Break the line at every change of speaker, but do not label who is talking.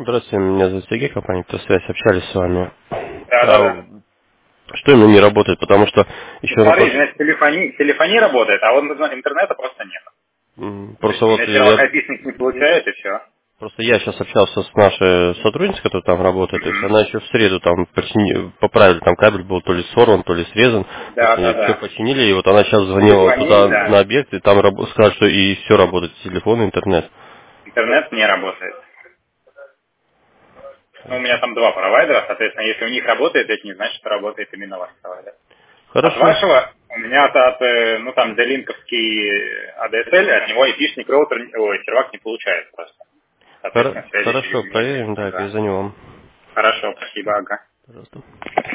Здравствуйте, меня зовут Сергей, компания «Кто связь», общались с вами.
Да.
Что именно не работает, потому что
Ну,
еще на
смотри, у
прошлом...
меня телефония работает, а вот интернета просто нет. То есть
Просто
у
вот
меня сервак-айпишник не получает, и все.
просто я сейчас общался с нашей сотрудницей, которая там работает, то есть
Мгм.
она еще в среду там поправили, там кабель был то ли сорван, то ли срезан, то есть
Да, да,
они все
да.
починили, и вот она сейчас звонила
Перезвонили,
туда на
да.
объект, и там сказали, что и все работает, телефон, интернет.
Интернет не работает. Ну, у меня там два провайдера, соответственно, если у них работает, это не значит, что работает именно ваш провайдер. От
Хорошо.
вашего, у меня ну там, D-линковский ADSL, от него айпишник роутер, сервак не получает просто. Соответственно, связи через
Хорошо,
него нет.
проверим, да,
Да.
перезвоню вам.
Хорошо, спасибо, ага.
Пожалуйста.